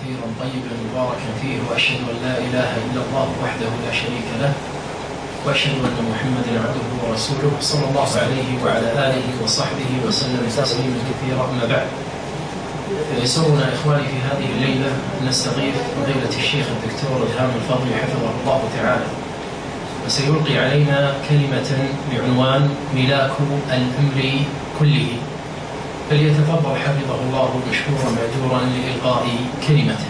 كثيرا طيبا مباركا فيه، وأشهد أن لا إله إلا الله وحده لا شريك له، وأشهد أن محمدا عبده ورسوله صلى الله عليه وعلى آله وصحبه وسلم تسليما كثيرا. أما بعد، يسرنا إخواني في هذه الليلة أن نستضيف فضيلة الشيخ الدكتور إلهام الفضلي حفظه الله تعالى، وسيلقي علينا كلمة بعنوان ملاك الأمر كله، فليتفضل حفظه الله مشكورا مأجورا لإلقاء كلمته.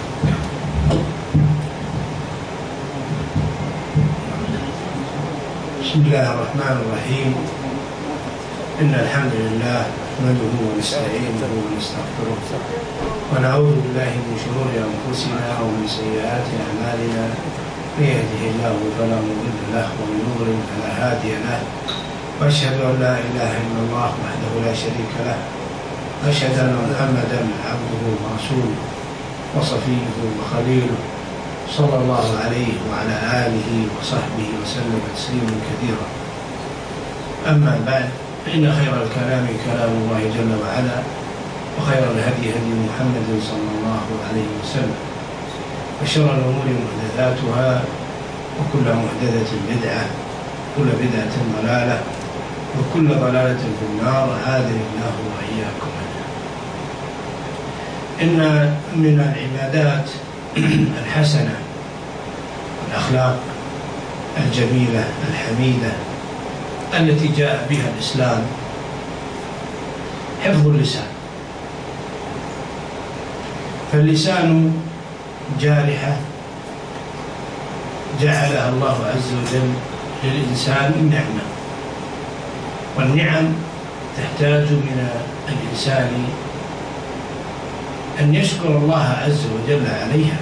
بسم الله الرحمن الرحيم. إن الحمد لله نحمده ونستعينه ونستغفره ونعوذ بالله من شرور أنفسنا ومن سيئات أعمالنا، من يهده الله فلا مضل له ومن يضلل فلا هادي له، وأشهد أن لا إله إلا الله وحده لا شريك له، وأشهد أن محمدا عبده ورسوله وصفيه وخليله صلى الله عليه وعلى آله وصحبه وسلم تسليما كثيرا. أما بعد، فإن خير الكلام كلام الله جل وعلا، وخير الهدي هدي محمد صلى الله عليه وسلم، وشر الأمور محدثاتها، وكل محدثة بدعة، وكل بدعة ضلالة، وكل ضلالة في النار، أعاذني الله وإياكم منها. إن من العبادات الحسنة والأخلاق الجميلة الحميدة التي جاء بها الإسلام حفظ اللسان. فاللسان جارحة جعلها الله عز وجل للإنسان نعمة، والنعم تحتاج من الإنسان أن يشكر الله عز وجل عليها،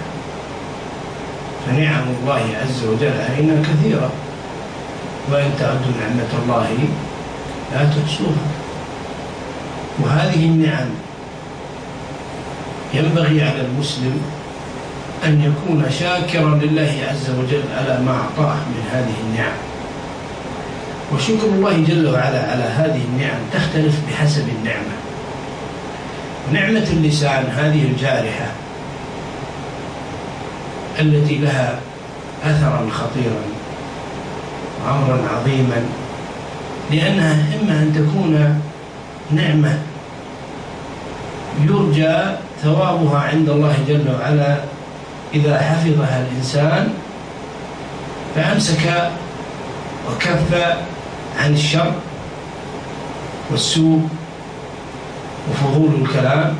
فنعم الله عز وجل علينا كثيرة، وإن تعدوا نعمة الله لا تحصوها. وهذه النعم ينبغي على المسلم أن يكون شاكرا لله عز وجل على ما أعطاه من هذه النعم. وشكر الله جل وعلا على هذه النعم تختلف بحسب النعمة. نعمة اللسان هذه الجارحة التي لها أثرا خطيرا وأمرا عظيما، لأنها إما أن تكون نعمة يرجى ثوابها عند الله جل وعلا إذا حفظها الإنسان فأمسك وكف عن الشر والسوء وفضول الكلام،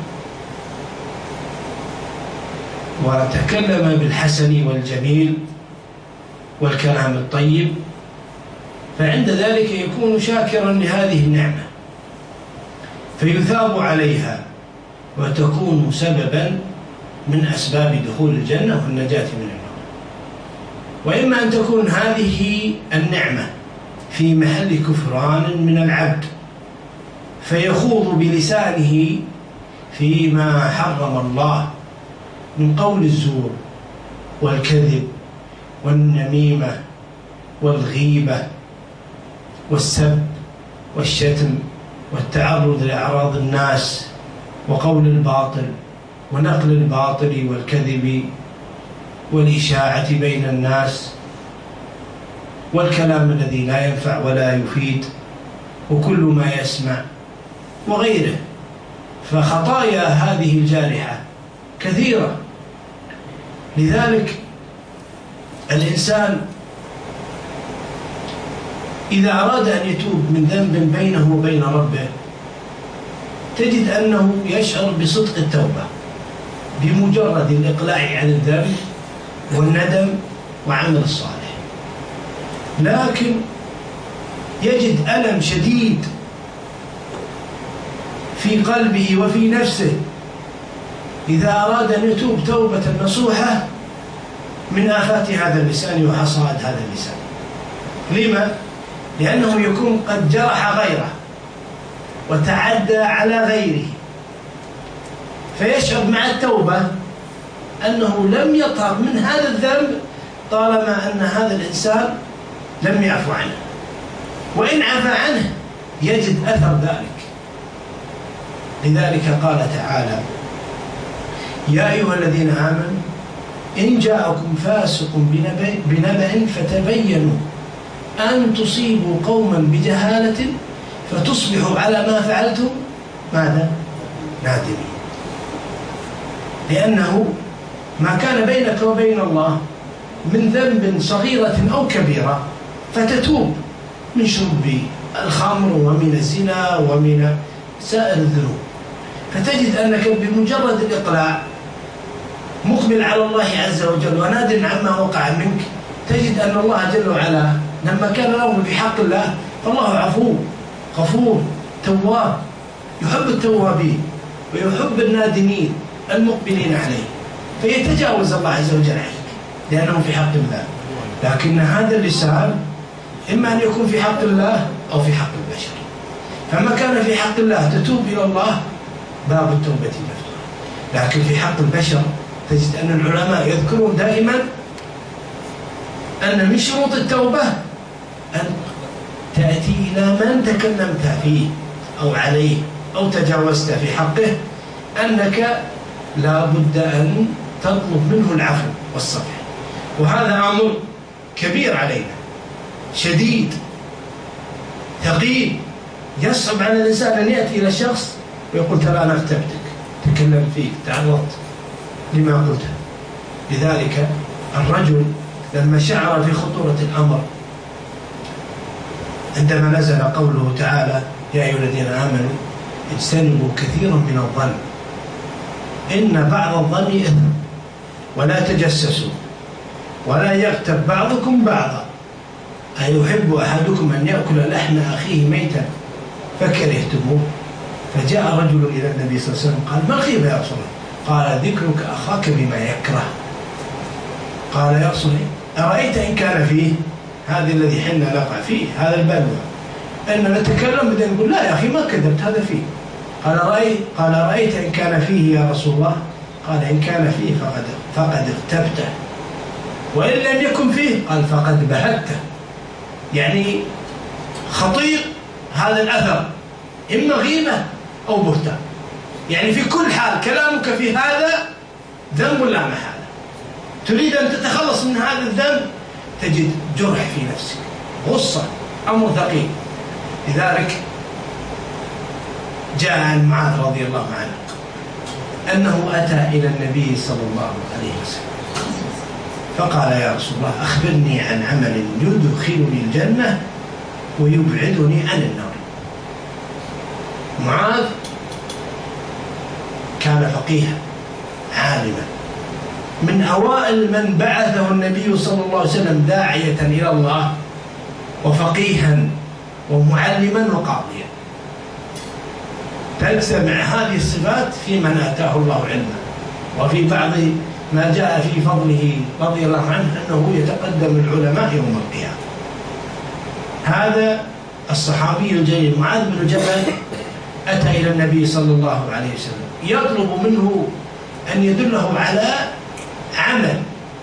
وتكلم بالحسن والجميل والكلام الطيب، فعند ذلك يكون شاكرا لهذه النعمة فيثاب عليها، وتكون سببا من أسباب دخول الجنة والنجاة من النار. وإما أن تكون هذه النعمة في محل كفران من العبد فيخوض بلسانه فيما حرم الله من قول الزور والكذب والنميمة والغيبة والسب والشتم والتعرض لأعراض الناس وقول الباطل ونقل الباطل والكذب والإشاعة بين الناس والكلام الذي لا ينفع ولا يفيد وكل ما يسمع وغيره. فخطايا هذه الجارحة كثيرة، لذلك الإنسان إذا أراد أن يتوب من ذنب بينه وبين ربه تجد أنه يشعر بصدق التوبة بمجرد الإقلاع عن الذنب والندم وعمل الصالح، لكن يجد ألم شديد في قلبه وفي نفسه إذا أراد أن يتوب توبة نصوحة من آفات هذا اللسان وحصاد هذا اللسان. لما؟ لأنه يكون قد جرح غيره وتعدى على غيره، فيشعر مع التوبة أنه لم يطهر من هذا الذنب طالما أن هذا الإنسان لم يعفو عنه، وإن عفى عنه يجد أثر ذلك. لذلك قال تعالى: يا أيها الذين آمنوا إن جاءكم فاسق بنبأ فتبينوا أن تصيبوا قوما بجهالة فتصبحوا على ما فعلتم ماذا؟ نادمين. لأنه ما كان بينك وبين الله من ذنب صغيرة أو كبيرة فتتوب من شرب الخمر ومن الزنا ومن سائر الذنوب، فتجد أنك بمجرد الإقلاع مقبل على الله عز وجل ونادم عما وقع منك، تجد أن الله جل وعلا لما كان الأمر بحق الله فالله عفو غفور تواب، يحب التوابين ويحب النادمين المقبلين عليه، فيتجاوز الله عز وجل عنك لأنه في حق الله. لكن هذا اللسان إما أن يكون في حق الله أو في حق البشر، فما كان في حق الله تتوب إلى الله باب التوبة مفتوح، لكن في حق البشر تجد أن العلماء يذكرون دائما أن من شروط التوبة أن تأتي إلى من تكلمت فيه أو عليه أو تجاوزت في حقه، أنك لا بد أن تطلب منه العفو والصفح. وهذا أمر كبير علينا شديد ثقيل، يصعب على الإنسان أن يأتي إلى شخص ويقول ترى أنا اغتبتك، تكلم فيك، تعرضت لما قلته. لذلك الرجل لما شعر في خطورة الأمر عندما نزل قوله تعالى يا أيها الذين آمنوا اجتنبوا كثيرا من الظن إن بعض الظن إثم ولا تجسسوا ولا يغتب بعضكم بعضا أيحب أحدكم أن يأكل لحم أخيه ميتا فكرهتموه. فجاء رجل إلى النبي صلى الله عليه وسلم قال ما الغيبة يا رسول الله؟ قال ذكرك أخاك بما يكره. قال يا رسول الله أرأيت إن كان فيه هذا الذي حنا نقع فيه هذا البلوى أن نتكلم بدنا نقول لا يا أخي ما كذبت هذا فيه. قال رأيت إن كان فيه يا رسول الله؟ قال إن كان فيه فقد اغتبته، وإن لم يكن فيه قال فقد بهته. يعني خطير هذا الأثر، إما غيبة أو بهتان. يعني في كل حال كلامك في هذا ذنب لا محالة، تريد أن تتخلص من هذا الذنب تجد جرح في نفسك، غصة، أمر ثقيل. لذلك جاء عن معاذ رضي الله عنه أنه أتى إلى النبي صلى الله عليه وسلم فقال يا رسول الله أخبرني عن عمل يدخلني الجنة ويبعدني عن النار. معاذ كان فقيها عالما من أوائل من بعثه النبي صلى الله عليه وسلم داعية إلى الله وفقيها ومعلما وقاضيا، تجتمع هذه الصفات في من آتاه الله علما. وفي بعض ما جاء في فضله رضي الله عنه أنه يتقدم العلماء يوم القيامة. هذا الصحابي الجليل معاذ بن جبل أتى إلى النبي صلى الله عليه وسلم يطلب منه أن يدله على عمل،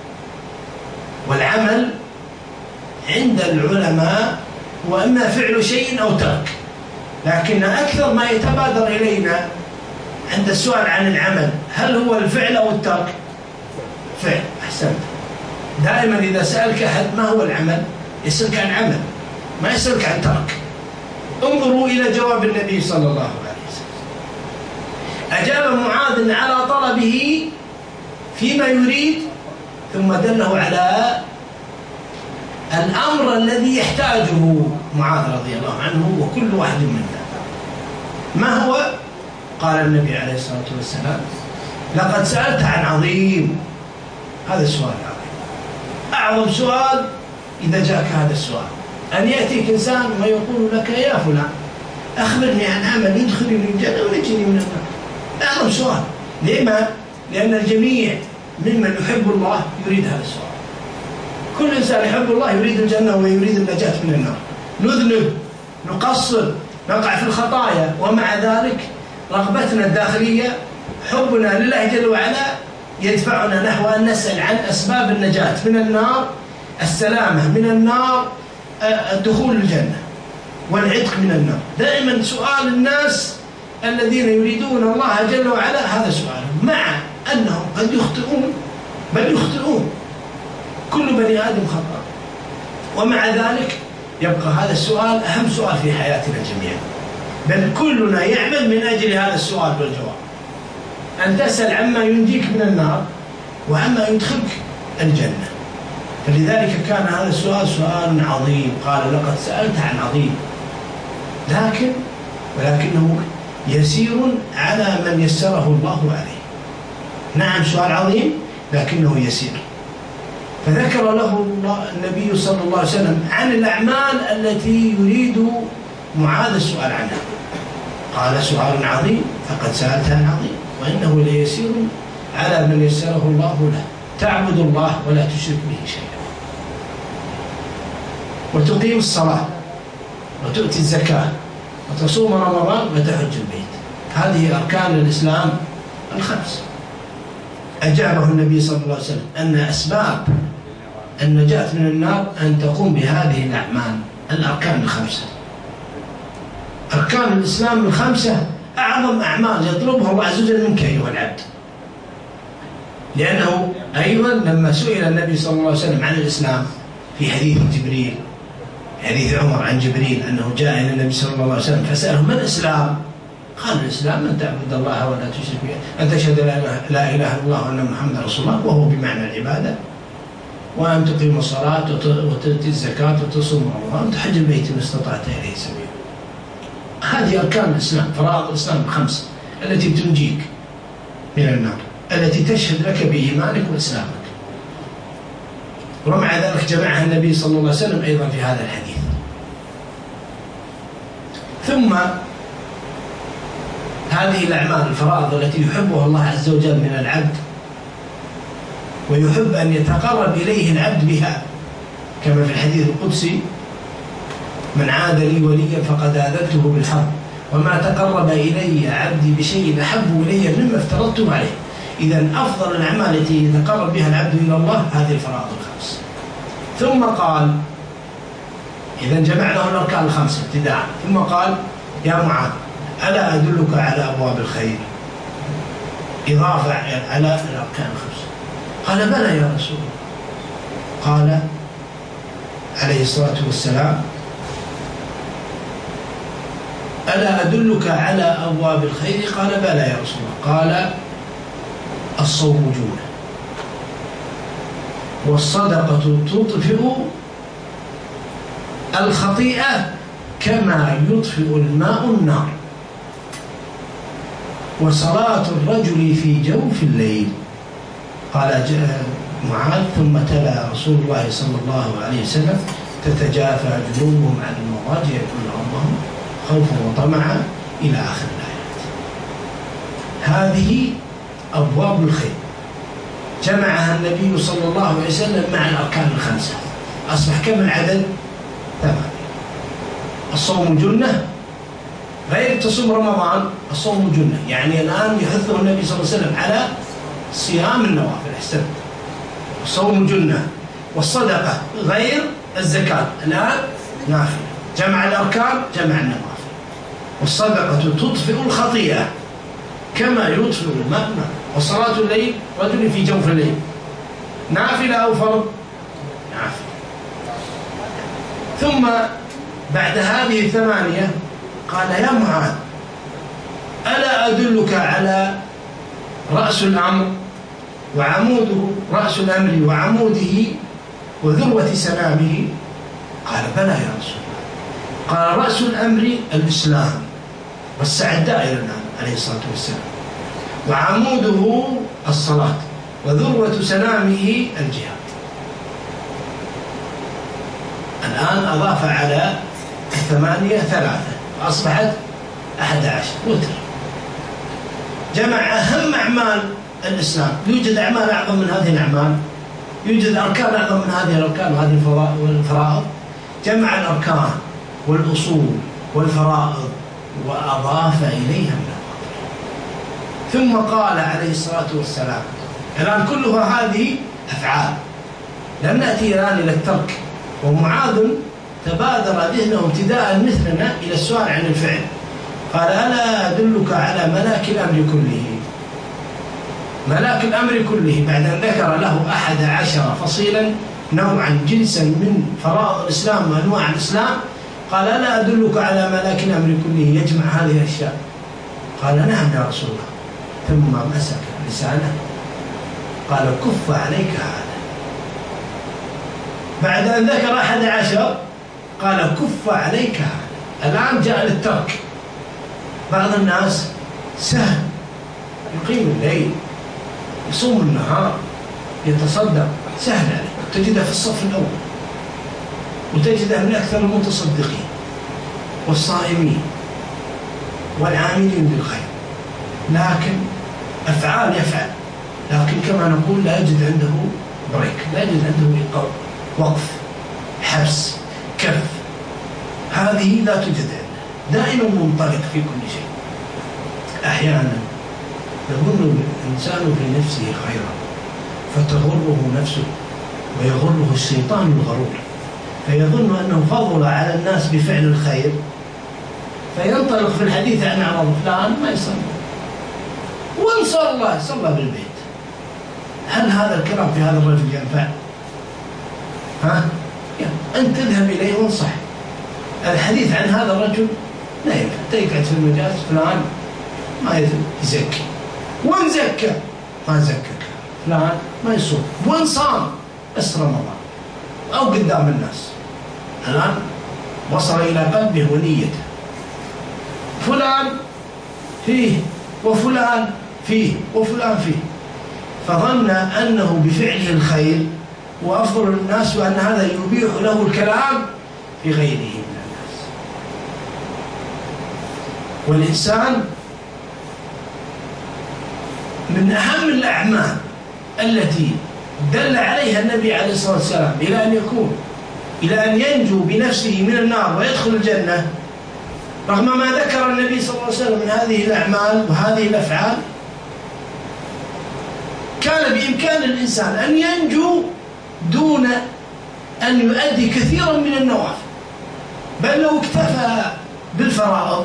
والعمل عند العلماء وإما فعل شيء أو ترك، لكن أكثر ما يتبادر إلينا عند السؤال عن العمل هل هو الفعل أو الترك؟ فعل. أحسنت. دائما إذا سألك أحد ما هو العمل يسألك عن عمل، ما يسألك عن ترك. انظروا إلى جواب النبي صلى الله عليه وسلم. أجاب معاذ على طلبه فيما يريد ثم دله على الأمر الذي يحتاجه معاذ رضي الله عنه وكل واحد منا. ما هو؟ قال النبي عليه الصلاة والسلام لقد سألت عن عظيم. هذا السؤال عظيم، أعظم سؤال إذا جاءك هذا السؤال أن يأتيك إنسان ويقول لك يا فلان أخبرني عن عمل يدخلني الجنة ويجيني من النار. أعظم سؤال. لما؟ لأن الجميع ممن يحب الله يريد هذا السؤال. كل إنسان يحب الله يريد الجنة ويريد النجاة من النار. نذنب، نقصر، نقع في الخطايا، ومع ذلك رغبتنا الداخلية حبنا لله جل وعلا يدفعنا نحو أن نسأل عن أسباب النجاة من النار، السلامة من النار، الدخول الجنة والعتق من النار. دائما سؤال الناس الذين يريدون الله جل وعلا هذا سؤال، مع أنهم قد يخطئون، بل يخطئون، كل بني آدم خطأ، ومع ذلك يبقى هذا السؤال أهم سؤال في حياتنا جميعا، بل كلنا يعمل من أجل هذا السؤال والجواب، أن تسأل عما ينجيك من النار وعما يدخلك الجنة. فلذلك كان هذا السؤال سؤال عظيم، قال لقد سألت عن عظيم، ولكنه يسير على من يسره الله عليه. نعم سؤال عظيم لكنه يسير. فذكر له النبي صلى الله عليه وسلم عن الأعمال التي يريد معاذ السؤال عنها، قال سؤال عظيم فقد سألت عن عظيم، وإنه ليسير على من يسره الله له، تعبد الله ولا تشرك به شيئا، وتقيم الصلاة، وتؤتي الزكاة، وتصوم رمضان، وتحج البيت. هذه أركان الإسلام الخمس. أجابه النبي صلى الله عليه وسلم أن أسباب النجاة من النار أن تقوم بهذه الأعمال، الأركان الخمسة. أركان الإسلام الخمسة أعظم أعمال يطلبها الله عز وجل منك أيها العبد، لأنه أيضا لما سئل النبي صلى الله عليه وسلم عن الإسلام في حديث جبريل، حديث عمر عن جبريل أنه جاء إلى النبي صلى الله عليه وسلم فسأله ما الإسلام؟ قال الإسلام أن تعبد الله ولا تشرك به، أن تشهد لا إله إلا الله وأن محمدا رسول الله، وهو بمعنى العبادة، وأن تقيم الصلاة وتؤتي الزكاة وتصوم رمضان وتحج البيت إن استطعت إليه سبيلا. هذه أركان الإسلام، فرائض الإسلام الخمس التي تنجيك من النار، التي تشهد لك بإيمانك وإسلامك. ومع ذلك جمعها النبي صلى الله عليه وسلم أيضا في هذا الحديث. ثم هذه الأعمال الفرائض التي يحبها الله عز وجل من العبد، ويحب أن يتقرب إليه العبد بها، كما في الحديث القدسي: من عاد لي وليا فقد آذنته بالحرب، وما تقرب إلي عبدي بشيء أحب إلي مما افترضته عليه. إذن أفضل الأعمال التي يتقرب بها العبد إلى الله هذه الفرائض الخمس. ثم قال، إذن جمع له الأركان الخمسة ابتداء، ثم قال: يا معاذ ألا أدلك على أبواب الخير؟ إضافة على الأركان الخمسة. قال: بلى يا رسول الله. قال عليه الصلاة والسلام: ألا أدلك على أبواب الخير؟ قال: بلى يا رسول الله. قال: الصوم جنة، والصدقة تطفئ الخطيئة كما يطفئ الماء النار، وصلاة الرجل في جوف الليل. قال معاذ: ثم تلا رسول الله صلى الله عليه وسلم: تتجافى جنوبهم عن المضاجع يدعون ربهم خوفا وطمعا إلى آخر الآيات. هذه أبواب الخير جمعها النبي صلى الله عليه وسلم مع الأركان الخمسة، أصبح كم العدد؟ 8. الصوم جنة، غير تصوم رمضان، الصوم جنة، يعني الآن يحثه النبي صلى الله عليه وسلم على صيام النوافل. أحسن. الصوم جنة، والصدقة غير الزكاة الآن نافلة. جمع الأركان جمع النوافل. والصدقة تطفئ الخطيئة كما يطفئ الماء. وصلاة الليل، رجل في جوف الليل، نافلة أو فرض؟ نافلة. ثم بعد هذه 8 قال: يا معاذ ألا أدلك على رأس الأمر وعموده، رأس الأمر وعموده وذروة سنامه؟ قال: بلى يا رسول الله. قال: رأس الأمر الإسلام، والسعد دائرة الآن عليه الصلاة والسلام، وعموده الصلاة، وذروة سنامه الجهاد. الآن أضاف على 8 3، فأصبحت 11 وتر. جمع أهم أعمال الإسلام. يوجد أعمال أعظم من هذه الأعمال، يوجد أركان أعظم من هذه الأركان وهذه الفرائض. جمع الأركان والأصول والفرائض وأضاف إليها النوافل. ثم قال عليه الصلاة والسلام: الآن كلها هذه أفعال، لم نأتي الآن إلى الترك. ومعاذ تبادر ذهنه ابتداء مثلنا إلى السؤال عن الفعل. قال: ألا أدلك على ملاك الأمر كله؟ ملاك الأمر كله بعد أن ذكر له 11 فصيلا نوعا جنسا من فرائض الإسلام وأنواع الإسلام، قال: ألا أدلك على ملاك الأمر كله يجمع هذه الأشياء؟ قال: نعم يا رسول الله. ثم مسك لسانه قال: كف عليك هذا. بعد أن ذكر 11 قال: كف عليك هذا. الآن جاء للترك. بعض الناس سهل يقيم الليل، يصوم النهار، يتصدق، سهل عليه، تجده في الصف الأول، وتجده من أكثر المتصدقين والصائمين والعاملين بالخير، لكن أفعال يفعل، لكن كما نقول لا يجد عنده بريك، لا يجد عنده وقف، حبس، كف. هذه لا توجد عنده، دائما منطلق في كل شيء. أحيانا يظن الإنسان في نفسه خيرا فتغره نفسه ويغره الشيطان الغرور، فيظن أنه فضل على الناس بفعل الخير، فينطلق في الحديث عن أعراض فلان ما يصلي، وإن صلى بالبيت. هل هذا الكلام في هذا الرجل ينفع؟ أنت تذهب إليه وانصح. الحديث عن هذا الرجل لا ينفع. تقعد في المجالس فلان ما يزكي، وإن زكى ما زكك، فلان ما يصوم، وإن صام بس رمضان أو قدام الناس. الآن وصل إلى قلبه ونيته. فلان فيه وفلان فيه وفلان فيه، فظن أنه بفعله الخير وأفضل الناس، وأن هذا يبيح له الكلام في غيره من الناس. والإنسان من أهم الأعمال التي دل عليها النبي عليه الصلاة والسلام إلى أن ينجو بنفسه من النار ويدخل الجنة، رغم ما ذكر النبي صلى الله عليه وسلم من هذه الأعمال وهذه الأفعال، كان بإمكان الإنسان أن ينجو دون أن يؤدي كثيرا من النوافل، بل لو اكتفى بالفرائض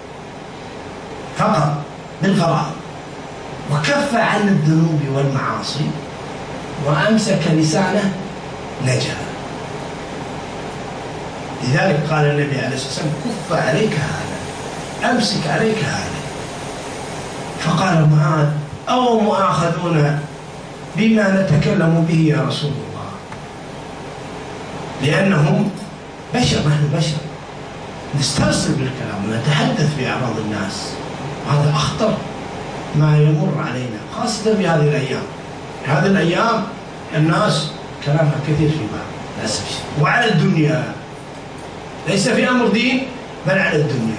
فقط، بالفرائض، وكف عن الذنوب والمعاصي وأمسك لسانه نجا. لذلك قال النبي عليه الصلاة والسلام: كف عليك هذا، أمسك عليك هذا. فقال معاذ: أو مؤاخذون بما نتكلم به يا رسول الله؟ لأنهم بشر، نحن بشر، نسترسل بالكلام ونتحدث بأعراض الناس، وهذا أخطر ما يمر علينا، خاصة في هذه الأيام. هذه الأيام الناس كلامها كثير في بعض للأسف، وعلى الدنيا، ليس في أمر دين بل على الدنيا.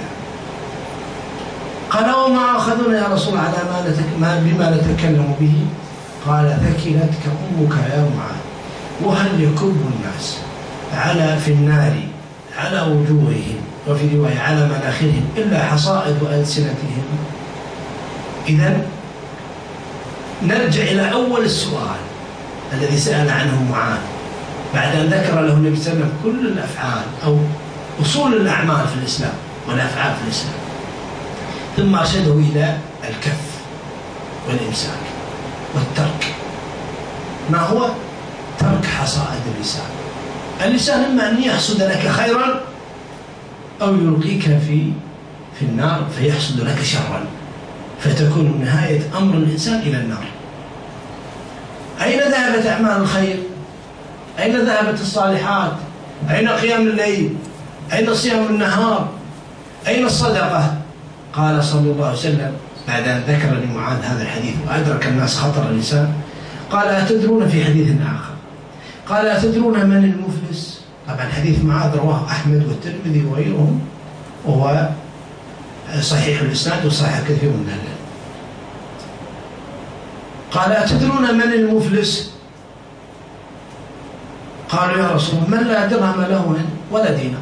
قال: وما أخذنا يا رسول على بما نتكلم به؟ قال: ثكلتك أمك يا معاذ. وهل يكب الناس في النار على وجوههم، وفي رواية على مناخرهم، إلا حصائد ألسنتهم؟ إذن نرجع إلى أول السؤال الذي سأل عنه معاذ بعد أن ذكر له النبي صلى الله عليه وسلم كل الأفعال أو أصول الأعمال في الإسلام والأفعال في الإسلام، ثم أرشده إلى الكف والإمساك والترك. ما هو ترك حصائد اللسان؟ اللسان إما أن يحصد لك خيرا أو يلقيك في النار فيحصد لك شرا، فتكون نهاية أمر الإنسان إلى النار. أين ذهبت أعمال الخير؟ أين ذهبت الصالحات؟ أين قيام الليل؟ أين صيام النهار؟ أين الصدقة؟ قال صلى الله عليه وسلم بعد أن ذكر لمعاذ هذا الحديث وأدرك الناس خطر اللسان، قال: أتدرون، في حديث آخر قال: أتدرون من المفلس؟ طبعا حديث معاذ رواه أحمد والترمذي وغيرهم، وهو صحيح الإسناد وصحيح كثير من العلماء. قال: أتدرون من المفلس؟ قالوا: يا رسول الله، من لا درهم له ولا دينار.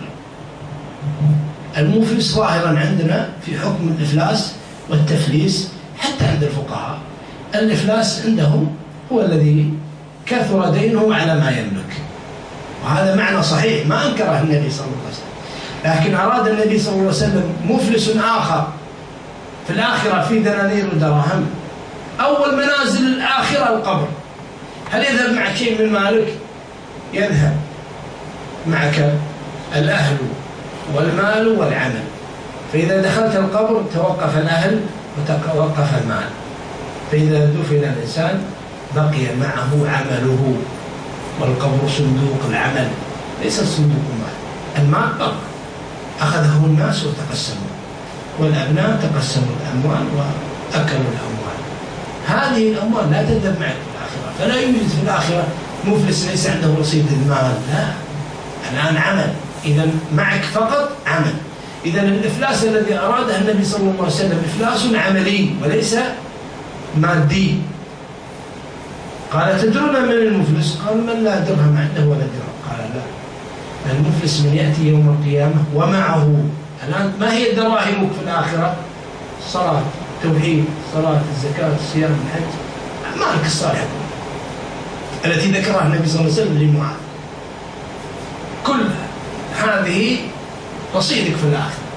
المفلس ظاهرا عندنا في حكم الإفلاس والتفليس، حتى عند الفقهاء الإفلاس عندهم هو الذي كثر دينه على ما يملك، وهذا معنى صحيح ما أنكره النبي صلى الله عليه وسلم، لكن أراد النبي صلى الله عليه وسلم مفلس آخر في الآخرة في دنانير ودراهم، أول منازل الآخرة القبر. هل يذهب معك شيء من مالك؟ يذهب معك الأهل والمال والعمل. فإذا دخلت القبر توقف الأهل وتوقف المال. فإذا دفن الإنسان بقي معه عمله، والقبر صندوق العمل ليس صندوق المال بقى أخذه الناس وتقسموا، والأبناء تقسموا الأموال وأكلوا الأموال. هذه الأموال لا تذهب معك في الآخرة. فلا يوجد في الآخرة مفلس ليس عنده رصيد المال، لا، الآن عمل. إذا معك فقط عمل. إذا الإفلاس الذي أراده النبي صلى الله عليه وسلم إفلاس عملي وليس مادي. قال تدرون من المفلس؟ قال من لا درهم عنده ولا درهم. قال لا، المفلس من يأتي يوم القيامة ومعه، الآن ما هي دراهمك في الآخرة؟ صلاة، توحيد، صلاة، الزكاة، الصيام، الحج، أعمالك الصالحة التي ذكرها النبي صلى الله عليه وسلم لمعاذ، كل هذه رصيدك في الآخرة.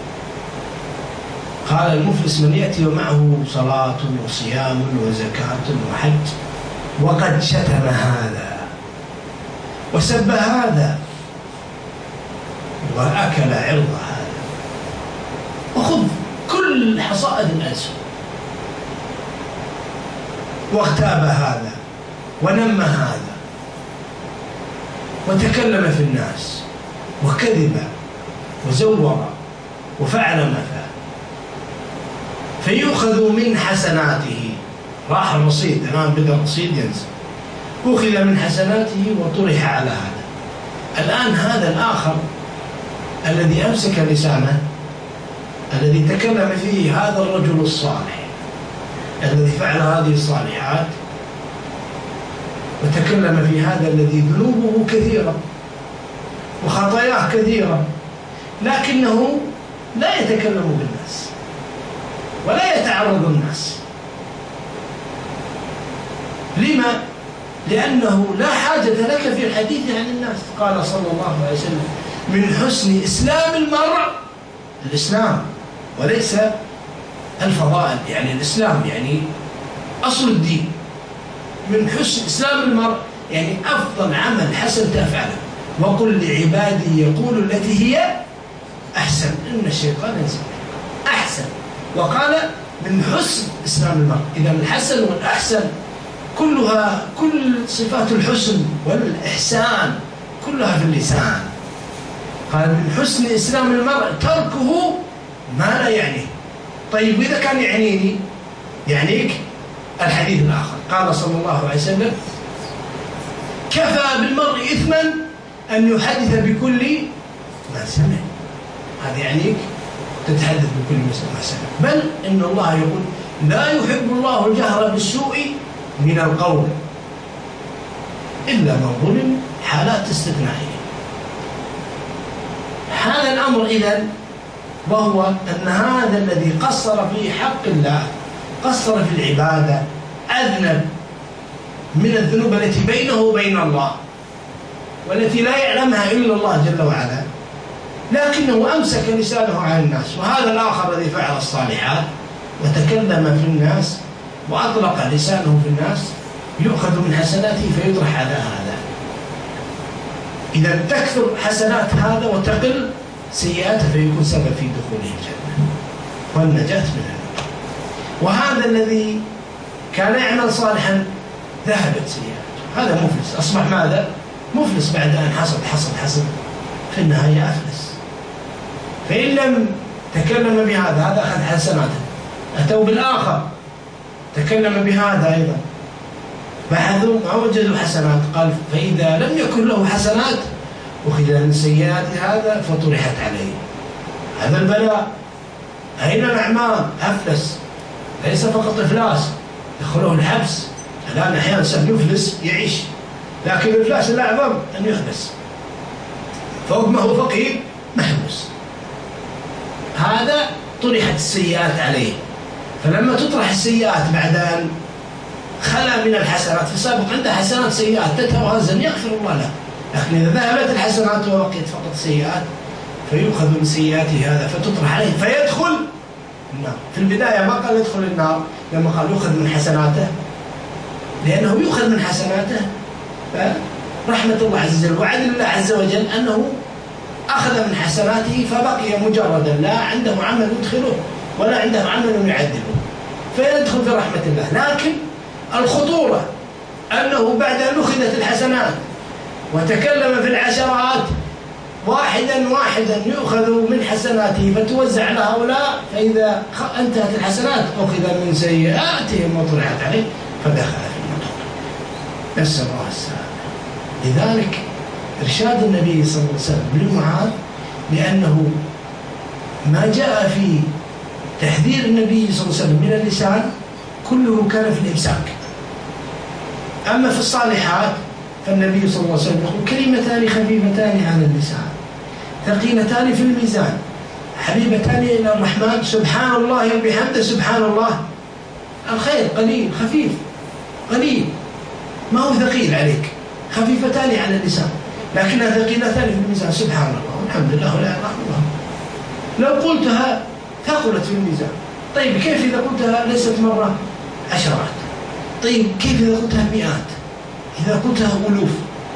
قال المفلس من يأتي ومعه صلاة وصيام وزكاة وحج وقد شتم هذا وسب هذا وأكل عرض هذا وخذ كل حصائد الألسن واغتاب هذا ونم هذا وتكلم في الناس وكذب وزور وفعل ما فعل، فيؤخذ من حسناته. راح الرصيد، الآن بدأ الرصيد ينزل، أخذ من حسناته وطرح على هذا. الآن هذا الآخر الذي أمسك لسانه، الذي تكلم فيه هذا الرجل الصالح الذي فعل هذه الصالحات، وتكلم في هذا الذي ذنوبه كثيرة وخطاياه كثيرة، لكنه لا يتكلم بالناس ولا يتعرض الناس. لما؟ لأنه لا حاجة لك في الحديث عن الناس. قال صلى الله عليه وسلم من حسن إسلام المرء الإسلام، وليس الفضائل، يعني الإسلام يعني أصل الدين. من حسن إسلام المرء يعني أفضل عمل حسن تفعله. وقل لعبادي يقول التي هي أحسن إن الشيطان ينزل أحسن. وقال من حسن إسلام المرء. إذا الحسن والأحسن كلها، كل صفات الحسن والإحسان كلها في اللسان. قال من حسن إسلام المرء تركه ما لا يعنيه. طيب إذا كان يعنيني يعنيك الحديث الآخر. قال صلى الله عليه وسلم كفى بالمرء إثما أن يحدث بكل ما سمع. هذا يعنيك تتحدث بكل ما سمع. بل إن الله يقول لا يحب الله الجهر بالسوء من القول إلا من ظلم، حالات استثنائية. هذا الأمر إذن، وهو أن هذا الذي قصر في حق الله، قصر في العبادة، أذنب من الذنوب التي بينه وبين الله والتي لا يعلمها إلا الله جل وعلا، لكنه أمسك لسانه عن الناس. وهذا الآخر الذي فعل الصالحات وتكلم في الناس وأطلق لسانه في الناس يؤخذ من حسناته فيطرح على هذا. إذا تكثر حسنات هذا وتقل سيئاته فيكون سبب في دخوله الجنة والنجاة من النار. وهذا الذي كان يعمل صالحا ذهبت سيئاته، هذا مفلس، أصبح ماذا؟ مفلس بعد أن حصد في النهاية أفلس. فإن لم تكلم بهذا، هذا أخذ حسناته، أتوا بالآخر تكلم بهذا أيضا، بحثوا ما وجدوا حسنات. قال فإذا لم يكن له حسنات أخذ من سيئات هذا فطرحت عليه. هذا البلاء. أين الأعمال؟ أفلس. ليس فقط إفلاس يدخله الحبس. الآن أحيانا سب يفلس يعيش، لكن الإفلاس الأعظم أن يحبس فوق ما هو فقير محبوس. هذا طرحت السيئات عليه. فلما تطرح السيئات بعد أن خلى من الحسنات، في سابق عنده حسنات سيئات تتوازن يغفر الله له، لكن إذا ذهبت الحسنات وبقيت فقط سيئات فيؤخذ من سيئاته هذا فتطرح عليه فيدخل النار. في البداية ما قال يدخل النار، لما قال يؤخذ من حسناته، لأنه يؤخذ من حسناته رحمة الله عز وجل وعدل الله عز وجل أنه أخذ من حسناته فبقي مجردا، لا عنده عمل يدخله ولا عنده عمل يعذبه، فيدخل في رحمة الله. لكن الخطورة أنه بعد أن أخذت الحسنات وتكلم في العشرات واحدا واحدا يؤخذ من حسناته فتوزع على هؤلاء، فإذا انتهت الحسنات أخذ من سيئاتهم وطرحت عليه فدخل في النار، نسأل الله السلامة. لذلك إرشاد النبي صلى الله عليه وسلم لمعاذ، لأنه ما جاء في تحذير النبي صلى الله عليه وسلم من اللسان كله كان في الإمساك. أما في الصالحات فالنبي صلى الله عليه وسلم يقول كلمتان خفيفتان على اللسان ثقيلتان في الميزان حبيبتان إلى الرحمن سبحان الله وبحمده. سبحان الله الخير قليل خفيف قليل، ما هو ثقيل عليك، خفيفتان على اللسان لكنها ثقيلتان في الميزان. سبحان الله والحمد لله ولا إله إلا الله لو قلتها ثقلت في الميزان. طيب كيف إذا قلتها ليست مرة عشرات؟ طيب كيف إذا قلتها مئات؟ إذا قلتها ألوف؟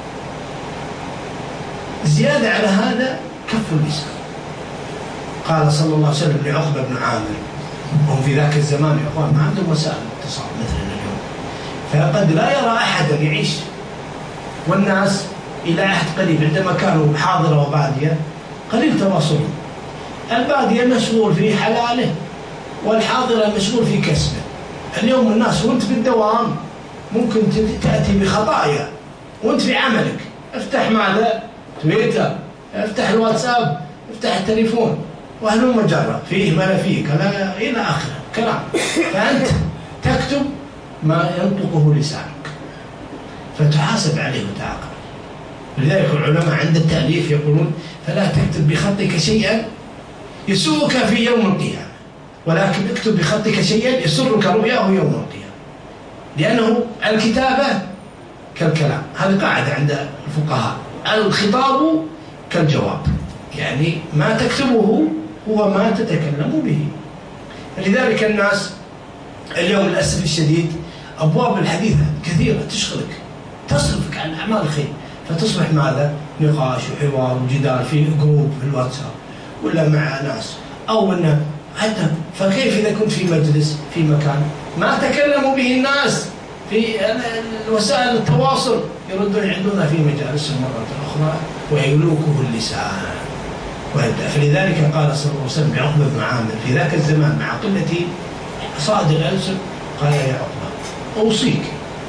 زيادة على هذا كف اللسان. قال صلى الله عليه وسلم لعقبة بن عامر، وهم في ذاك الزمان يا أخوان ما عندهم وسائل اتصال مثلنا اليوم، فقد لا يرى أحدا يعيش والناس إلى عهد قريب عندما كانوا حاضرة وبادية قليل تواصلهم. البادية مشغول في حلاله والحاضرة مشغول في كسبه. اليوم الناس وانت في الدوام ممكن تأتي بخطايا وانت في عملك، افتح ماذا؟ تويتر، افتح الواتساب، افتح التليفون، وهلم مجرة فيه ما لا فيه كلا إلى آخره كلام، فأنت تكتب ما ينطقه لسانك فتحاسب عليه وتعاقب. لذلك العلماء عند التأليف يقولون فلا تكتب بخطك شيئا يسوءك في يوم القيامة، ولكن اكتب بخطك شيئا يسرك رؤياه يوم القيامة، لأنه الكتابة كالكلام. هذه قاعدة عند الفقهاء، الخطاب كالجواب، يعني ما تكتبه هو ما تتكلم به. لذلك الناس اليوم للأسف الشديد أبواب الحديثة كثيرة تشغلك تصرفك عن أعمال الخير، فتصبح ماذا؟ نقاش وحوار وجدال في جروب في الواتساب ولا مع ناس أو إنه حتى. فكيف إذا كنت في مجلس في مكان ما تكلموا به الناس في وسائل التواصل يردون يعدون في مجالسهم مرة أخرى ويلوكه اللسان ويبدأ. فلذلك قال صلى الله عليه وسلم لعقبة بن عامر في ذاك الزمان مع قلة صائد الألسن قال يا عقبة أوصيك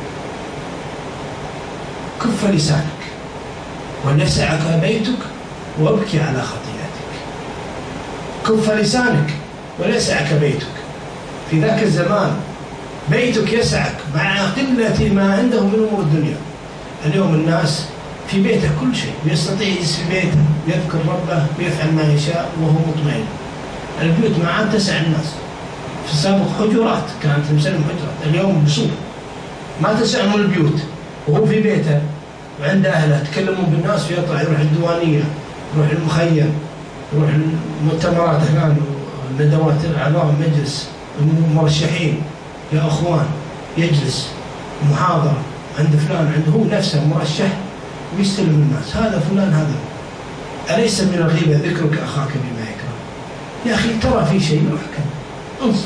كف لسانك وليسعك بيتك وابكي على خطيئتك. كف لسانك وليسعك بيتك. في ذاك الزمان بيتك يسعك مع قلة ما عنده من أمور الدنيا. اليوم الناس في بيته كل شيء، يستطيع يجلس في بيته يذكر ربه ويفعل ما يشاء وهو مطمئن. البيوت ما عاد تسع الناس. في السابق حجرات كانت مسلم حجرات، اليوم بسوق ما تسعهم البيوت وهو في بيته وعند أهله تكلموا بالناس ويطلع يروح الديوانية يروح المخيم يروح المؤتمرات هنا ندوات الأعضاء مجلس المرشحين يا أخوان يجلس محاضرة عند فلان عنده هو نفسه مرشح ويستلم الناس هذا فلان هذا. أليس من الغيبة ذكرك أخاك بما يكره؟ يا أخي ترى في شيء محكم انصح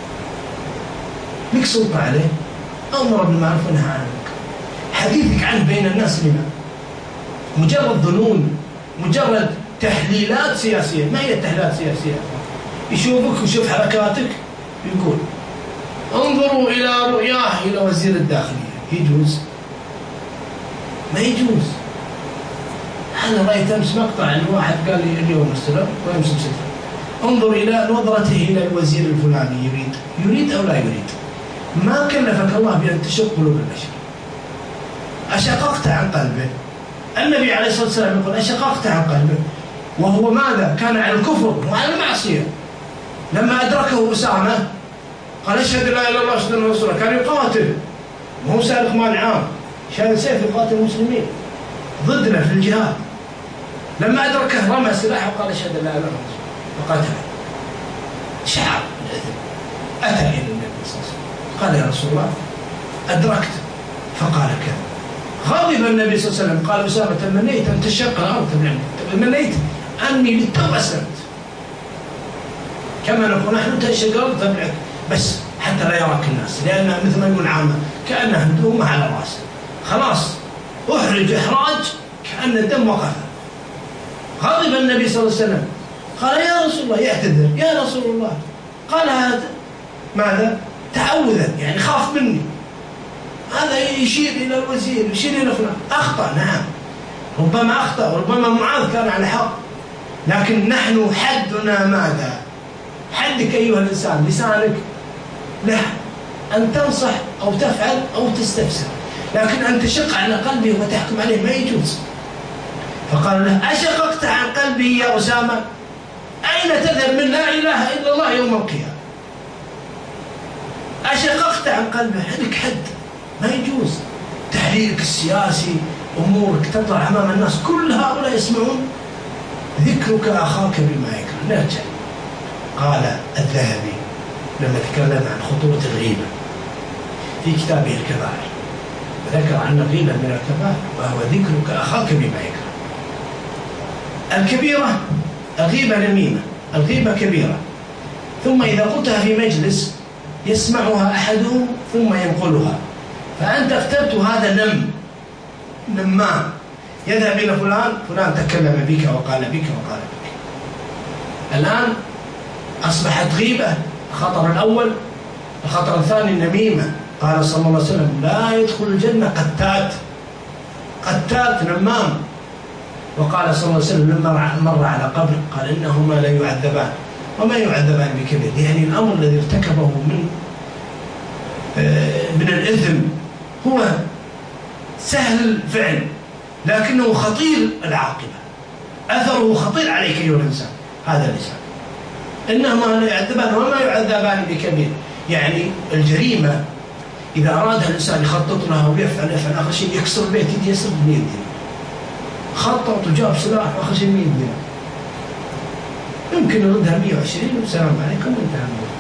لك سلطة عليه، أمر بالمعروف ونهى عن المنكر. حديثك عنه بين الناس لما مجرد ظنون مجرد تحليلات سياسية. ما هي تحليلات سياسية؟ يشوفك ويشوف حركاتك يقول انظروا إلى رؤياه إلى وزير الداخلية، يجوز؟ ما يجوز. أنا رأيت أمس مقطع الواحد قال لي اليوم السلام ويمس مسلم انظر إلى نظرته إلى الوزير الفلاني يريد أو لا يريد. ما كلفك الله بأن تشق قلوب البشر. أشققت عن قلبه. النبي عليه الصلاة والسلام يقول أشققت عن قلبه، وهو ماذا؟ كان على الكفر وعلى المعصية. لما أدركه أسامة قال أشهد لا إله إلا الله أشهد أن رسول الله، كان يقاتل وهو سابق مال عام شال سيف يقاتل المسلمين ضدنا في الجهاد. لما أدركه رمى سلاحه وقال أشهد لا إله إلا الله وقاتله. شعر الإثم أتى إلى النبي صلى الله عليه وسلم قال يا رسول الله أدركت، فقال كذا. غضب النبي صلى الله عليه وسلم، قال أسامة تمنيت أن تشق الأرض تمنيت أني للتو أسلمت، كما نقول نحن تشق الأرض تبلعك بس حتى لا يراك الناس، لأنها مثل ما يقول عامة كأنها هدومة على رأسه، خلاص أحرج إحراج كأن الدم وقف. غضب النبي صلى الله عليه وسلم، قال يا رسول الله، يعتذر يا رسول الله، قال هذا ماذا؟ تعوذا، يعني خاف مني. هذا يشير إلى الوزير، يشير إلى فلان. أخطأ، نعم، ربما أخطأ، وربما معاذ كان على حق، لكن نحن حدنا ماذا؟ حدك أيها الإنسان، لسانك له أن تنصح أو تفعل أو تستفسر، لكن أن تشق على قلبه وتحكم عليه ما يجوز. فقال له أشققت عن قلبي يا أسامة؟ أين تذهب من لا إله إلا الله يوم القيامة؟ أشققت عن قلبه، لك حد، ما يجوز. تحريرك السياسي، أمورك تطلع أمام الناس، كل هؤلاء يسمعون. ذكرك أخاك بما يكره. نرجع، قال الذهبي لما تكلم عن خطورة الغيبة في كتابه الكبائر، ذكر أن الغيبة من الكبائر، وهو ذكرك أخاك بما يكره. الكبيرة الغيبة نميمة، الغيبة كبيرة، ثم إذا قلتها في مجلس يسمعها أحدهم ثم ينقلها، فأنت اخترت هذا نمام، يذهب إلى فلان تكلم بك وقال بك وقال بك. الآن أصبحت غيبة. الخطر الأول. الخطر الثاني النميمة. قال صلى الله عليه وسلم لا يدخل الجنة قتات نمام. وقال صلى الله عليه وسلم لما مر على قبر قال إنهما لا يعذبان، وما يعذبان بكبير، يعني الأمر الذي ارتكبه من الإثم هو سهل الفعل لكنه خطير العاقبة، أثره خطير عليك أيها الإنسان. هذا اللسان. إنهما لا يعذبان وما يعذبان بكبير، يعني الجريمة إذا أراد الإنسان يخطط لها ويفعل آخر شيء يكسر البيت يدي يسر ب100 دينار، خطط وجاب سلاح وآخر شيء 100 دينار، يمكن يردها 120 والسلام عليكم وانتهى الموضوع.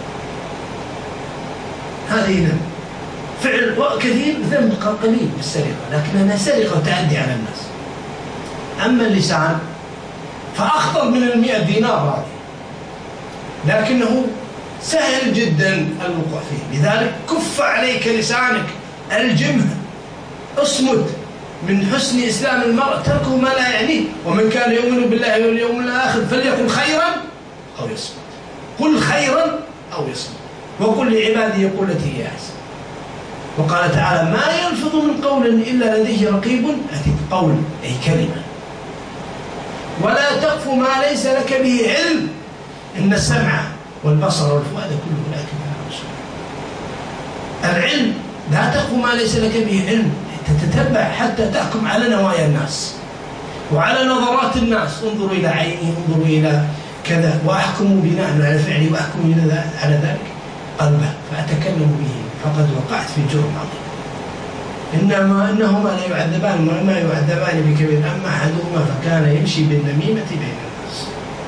هذه ذنب، فعل كثير، ذنب قليل بالسرقة، لكنها سرقة وتعدي على الناس. أما اللسان فأخطر من 100 دينار هذه، لكنه سهل جدا الوقوع فيه. لذلك كف عليك لسانك، الجمه، اصمت. من حسن إسلام المرء تركه ما لا يعنيه، ومن كان يؤمن بالله واليوم الآخر فليقل خيرا أو يصمت. قل خيرا أو يصمت، وقل لعبادي يقول التي هي أحسن. وقال تعالى ما يلفظ من قول إلا لديه رقيب عتيد. قول أي كلمة. ولا تقف ما ليس لك به علم إن السمع والبصر والفؤاد كل أولئك كان مسؤولا. العلم لا تقف ما ليس لك به علم، تتتبع حتى تحكم على نوايا الناس وعلى نظرات الناس. انظروا إلى عينه، انظروا إلى كذا، وأحكموا بناء على فعله، وأحكموا على ذلك قلبه فأتكلم به، فقد وقعت في جرم عظيم. إنهما لا يعذبان وما يعذبان بكبير، أما أحدهما فكان يمشي بالنميمة بين الناس.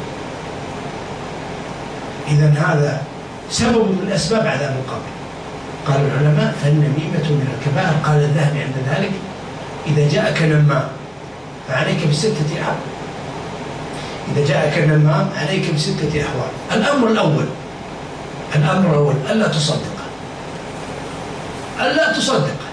إذن هذا سبب من أسباب عذاب القبر. قال العلماء فالنميمة من الكبائر. قال الذهبي عند ذلك إذا جاءك نمام فعليك ب6 أحوال. إذا جاءك نمام عليك ب6 أحوال. الأمر الأول ألا تصدقه، ألا تصدقه،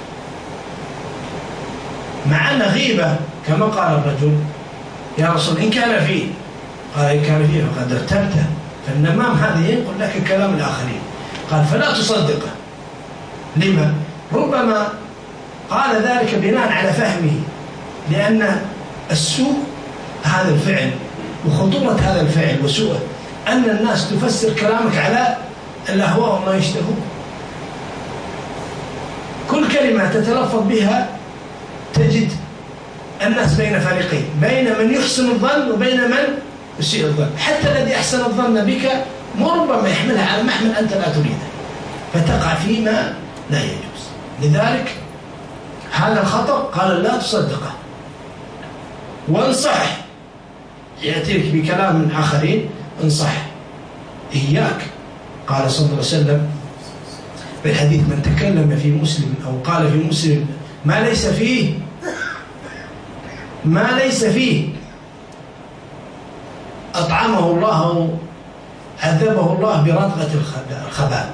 مع أن غيبة كما قال الرجل يا رسول إن كان فيه، قال إن كان فيه فقد ارتبته. فالنمام هذا ينقل لك كلام الآخرين. قال فلا تصدقه. لما؟ ربما قال ذلك بناء على فهمه، لأن السوء هذا الفعل وخطورة هذا الفعل وسوءه أن الناس تفسر كلامك على الأهواء وما يشتهون. كل كلمة تتلفظ بها تجد الناس بين فريقين، بين من يحسن الظن وبين من يسيء الظن. حتى الذي أحسن الظن بك ربما يحملها على محمل أنت لا تريده، فتقع فيما لا يجوز. لذلك هذا الخطأ قال لا تصدقه وانصح. يأتيك بكلام من آخرين انصح إياك. قال صلى الله عليه وسلم بالحديث من تكلم في مسلم أو قال في مسلم ما ليس فيه أطعمه الله أو عذبه الله برطغة الخبال.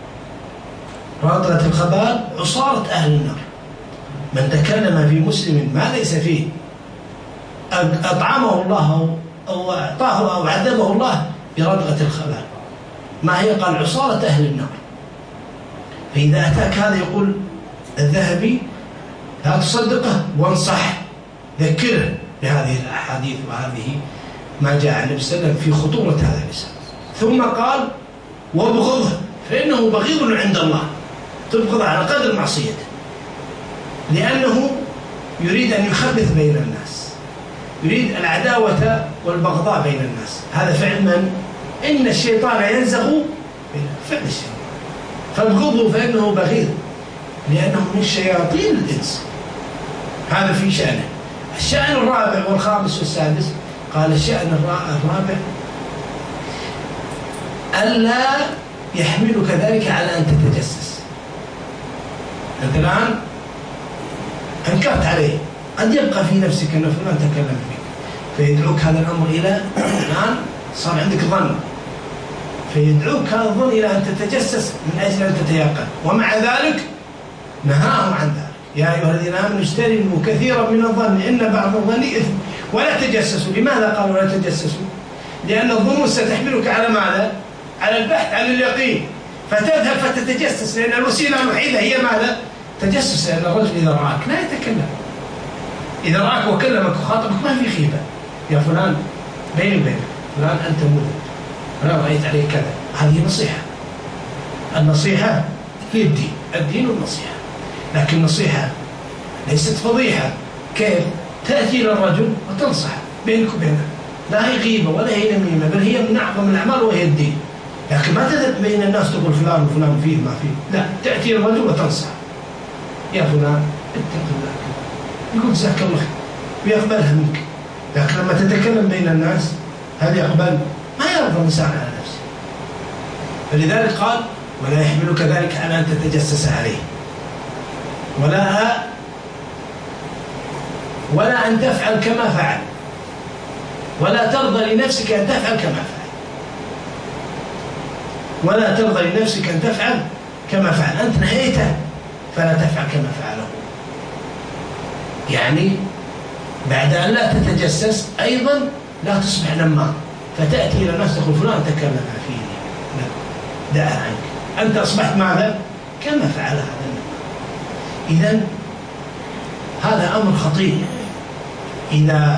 رطغة الخبال عصارة أهل النار. من تكلم في مسلم ما ليس فيه أطعمه الله أو أعطاه أو عذبه الله برطغة الخبال. ما هي؟ قال عصارة أهل النار. فإذا أتاك هذا يقول الذهبي لا تصدقه وانصح، ذكره بهذه الأحاديث وهذه ما جاء عن النبي صلى الله عليه وسلم في خطورة هذا اللسان. ثم قال وابغضه فإنه بغيض عند الله. تبغض على قدر معصيته، لأنه يريد أن يخبث بين الناس، يريد العداوة والبغضاء بين الناس. هذا فعل من؟ إن الشيطان ينزغ فعل الشيطان. فابغضه فإنه بغيض لأنه من شياطين الإنس. هذا في شأنه. الشأن الرابع والخامس والسادس، قال الشأن الرابع ألا يحملك ذلك على أن تتجسس. أنت الآن أنكرت عليه، قد يبقى في نفسك أن فلان تكلم فيك، فيدعوك هذا الأمر إلى الآن صار عندك ظن، فيدعوك هذا الظن إلى أن تتجسس من أجل أن تتيقن. ومع ذلك نهاهم عن ذلك. يا أيها الذين آمنوا اجتنبوا كثيرا من الظن إن بعض الظن إثم ولا تجسسوا. لماذا قالوا لا تجسسوا؟ لأن الظنون ستحملك على ماذا؟ على البحث عن اليقين، فتذهب فتتجسس، لأن الوسيلة الوحيدة هي ماذا؟ تجسس. لأن الرجل إذا رآك لا يتكلم، إذا رآك وكلمك وخاطبك ما في خيبة. يا فلان بيني وبينك فلان أنت مذنب، أنا رأيت عليك كذا. هذه نصيحة. النصيحة هي الدين، الدين والنصيحة. لكن النصيحة ليست فضيحة. كيف؟ تأتي إلى الرجل وتنصح بينك وبينه، لا هي غيبة ولا هي نميمة، بل هي من أعظم الأعمال وهي الدين. لكن ما تذهب بين الناس تقول فلان وفلان فيه ما فيه، لا، تأتي إلى الرجل وتنصح. يا فلان اتق الله، يقول جزاك الله خير ويقبلها منك. لكن لما تتكلم بين الناس هل يقبل؟ ما يرضى الإنسان على نفسه. فلذلك قال ولا يحملك ذلك على أن تتجسس عليه، ولا أن تفعل كما فعل، ولا ترضى لنفسك أن تفعل كما فعل، ولا ترضى لنفسك أن تفعل كما فعل. أنت نهيته فلا تفعل كما فعله. يعني بعد أن لا تتجسس أيضا لا تصبح نمام فتأتي إلى الناس تقول فلان تكلم فيه، لا، دعها عنك. أنت أصبحت ماذا؟ كما فعل هذا النمام. إذن هذا أمر خطير. إذا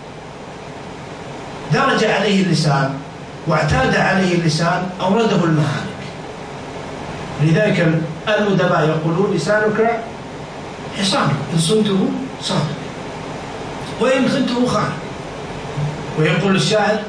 درج عليه اللسان واعتاد عليه اللسان أورده المهالك. لذلك الأدباء يقولون لسانك حصان إن صنته صانك وإن خنته خانك. ويقول الشاعر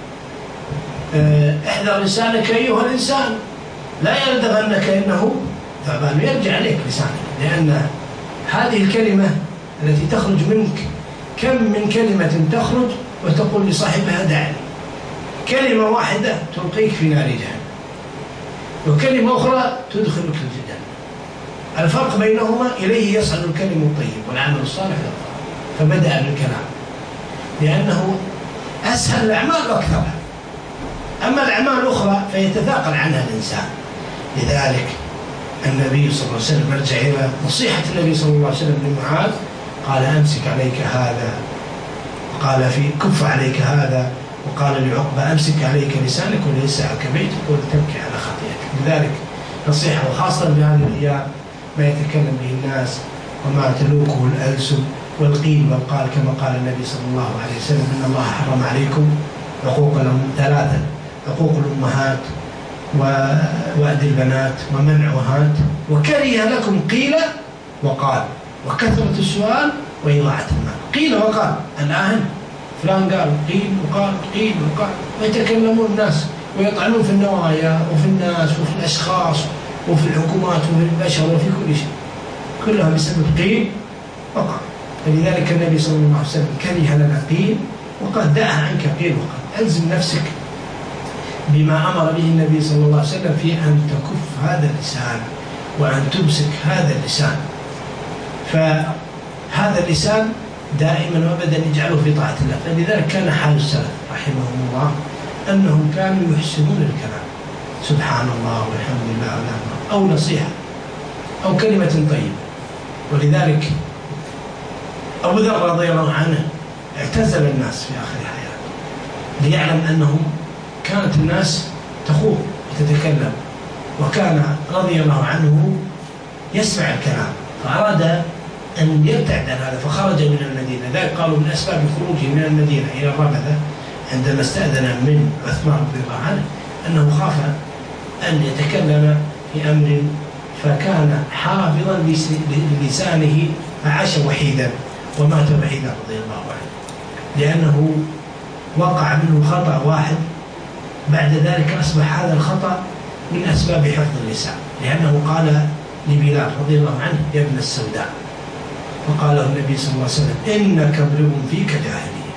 احذر لسانك أيها الإنسان لا يلدغنك إنه ثعبان. يرجع عليك لسانك، لأن هذه الكلمة التي تخرج منك كم من كلمة تخرج وتقول لصاحبها دعني. كلمة واحدة تلقيك في نار جهنم، وكلمة أخرى تدخلك الجنة. الفرق بينهما إليه يصعد الكلم الطيب والعمل الصالح يرفع. فبدأ بالكلام لأنه أسهل الأعمال وأكثرها، أما الأعمال الأخرى فيتثاقل عنها الإنسان. لذلك النبي صلى الله عليه وسلم رجع إلى نصيحة النبي صلى الله عليه وسلم لمعاذ، قال أمسك عليك هذا، وقال في كف عليك هذا، وقال لعقبة أمسك عليك لسانك وليسعك بيتك وتبكي على خطيئتك. لذلك نصيحة، وخاصة في هذه الأيام ما يتكلم به الناس وما تلوكه الألسن والقيل والقال، كما قال النبي صلى الله عليه وسلم إن الله حرم عليكم عقوق ثلاثة: عقوق الأمهات ووأد البنات ومنعهات، وكره لكم قيل وقال وكثرة السؤال وإضاعة المال. قيل وقال، الآن فلان قال قيل وقال قيل وقال، ويتكلمون الناس ويطعنون في النوايا وفي الناس وفي الأشخاص وفي الحكومات وفي البشر وفي كل شيء، كلها بسبب قيل وقال. فلذلك النبي صلى الله عليه وسلم كره لنا قيل وقال، دعها عنك قيل وقال. ألزم نفسك بما أمر به النبي صلى الله عليه وسلم في أن تكف هذا اللسان وأن تمسك هذا اللسان. فهذا اللسان دائما وأبدا يجعله في طاعة الله. فلذلك كان حال السلف رحمهم الله أنهم كانوا يحسنون الكلام، سبحان الله والحمد لله أو نصيحة أو كلمة طيبة. ولذلك أبو ذر رضي الله عنه اعتزل الناس في آخر حياته ليعلم أنهم كانت الناس تخوض وتتكلم، وكان رضي الله عنه يسمع الكلام، فأراد أن يبتعد عن هذا فخرج من المدينة. ذلك قالوا من أسباب خروجه من المدينة إلى الربذة عندما استأذن من عثمان رضي الله عنه أنه خاف أن يتكلم في أمر، فكان حافظا للسانه فعاش وحيدا ومات وحيدا رضي الله عنه، لأنه وقع منه خطأ واحد بعد ذلك أصبح هذا الخطأ من أسباب حفظ اللسان، لأنه قال لبلال رضي الله عنه يا ابن السوداء، فقال له النبي صلى الله عليه وسلم إنك امرؤ فيك جاهلية.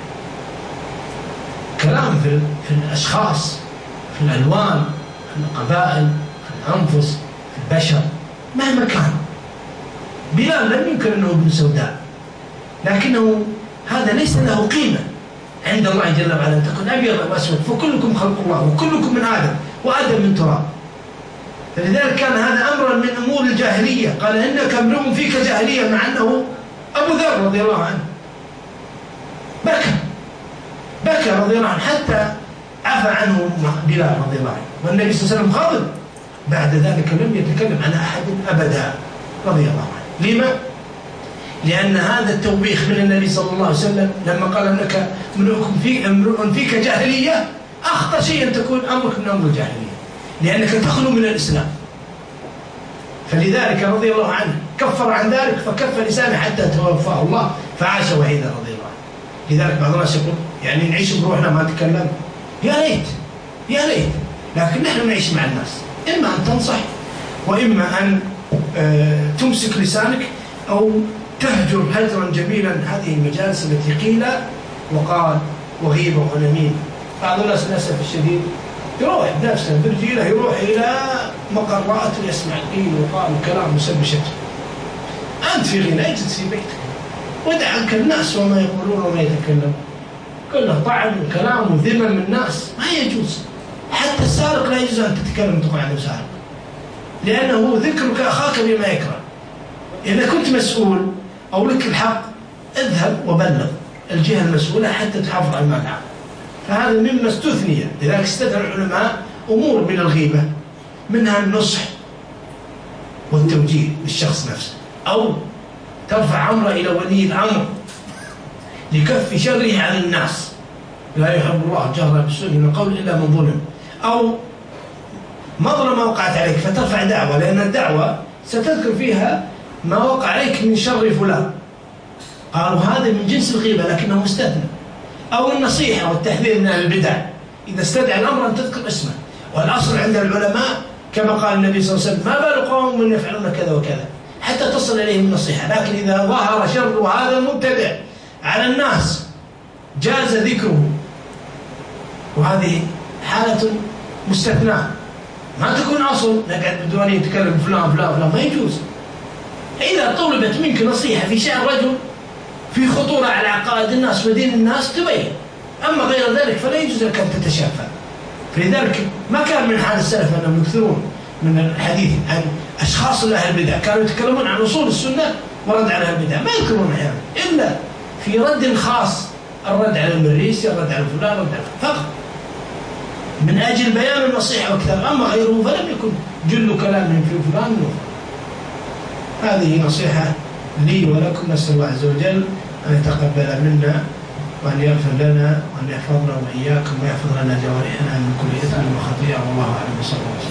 كلام في الأشخاص، في الألوان، في القبائل، في الأنفس، في البشر، مهما كان. بلال لم ينكر أنه ابن سوداء، لكنه هذا ليس له قيمة عند الله جل وعلا أن تكون أبيض أو أسود، فكلكم خلق الله وكلكم من آدم وآدم من تراب. فلذلك كان هذا أمرا من أمور الجاهلية، قال إنك امرؤ فيك جاهلية، مع أنه أبو ذر رضي الله عنه بكى رضي الله عنه حتى عفى عنه بلال رضي الله عنه، والنبي صلى الله عليه وسلم غضب بعد ذلك لم يتكلم عن أحد أبدا رضي الله عنه. لما؟ لأن هذا التوبيخ من النبي صلى الله عليه وسلم لما قال إنك امرؤ فيك جاهلية، أخطر شيء أن تكون أمرك من أمر الجاهلية، لأنك تخلو من الإسلام. فلذلك رضي الله عنه كفر عن ذلك، فكف لسانه حتى توفاه الله فعاش وحيدا رضي الله عنه. لذلك بعض الناس يقول يعني نعيش بروحنا ما نتكلم، يا ليت، لكن نحن نعيش مع الناس، إما أن تنصح وإما أن تمسك لسانك أو تهجر هجرا جميلا هذه المجالس التي قيل وقال وغيب ونميم. بعض الناس للأسف الشديد يروح بنفسه برجيله يروح إلى مقرات ويسمع القيل وقال وكلام مسب شتم. أنت في غنى اجلس في بيتك ودع عنك الناس وما يقولون وما يتكلمون، كله طعن وكلام وذمم من الناس ما يجوز. حتى السارق لا يجوز أن تتكلم تقول عنه سارق، لأنه ذكرك أخاك بما يكره. إذا كنت مسؤول أو لك الحق اذهب وبلغ الجهة المسؤولة حتى تحافظ على المال. فهذا مما استثني. لذلك استدعى العلماء أمور من الغيبة، منها النصح والتوجيه للشخص نفسه، أو ترفع أمره إلى ولي الأمر لكف شره عن الناس، لا يحب الله جهرا بالسوء من القول إلا من ظلم، أو مظلمة وقعت عليك فترفع دعوة، لأن الدعوة ستذكر فيها ما وقع عليك من شر فلان، قالوا هذا من جنس الغيبة لكنه مستثنى. أو النصيحة والتحذير من البدع، إذا استدعى الأمر أن تذكر اسمه. والأصل عند العلماء كما قال النبي صلى الله عليه وسلم ما بال قوم يفعلون كذا وكذا حتى تصل إليهم النصيحة. لكن إذا ظهر شر هذا المبتدع على الناس جاز ذكره، وهذه حالة مستثناة ما تكون أصل نقعد بدون يتكلم فلان ما يجوز. إذا طلبت منك نصيحة في شأن رجل في خطورة على عقائد الناس ودين الناس تبين، أما غير ذلك فلا يجوز لك أن تتشافى. فلذلك ما كان من حال السلف أنهم يكثرون من الحديث عن أشخاص أهل البدع، كانوا يتكلمون عن أصول السنة ورد على أهل البدع، ما يذكرون أحيانا إلا في رد خاص، الرد على المريسي، الرد على فلان، الرد على فقط من أجل بيان النصيحة وكذا. أما غيره فلم يكن جل كلامهم في فلان وفلان. هذه نصيحة لي ولكم، نسأل الله عز وجل أن يتقبل منا وأن يغفر لنا وأن يحفظنا وإياكم ويحفظ لنا جوارحنا من كل إثم وخطيئة، والله أعلم.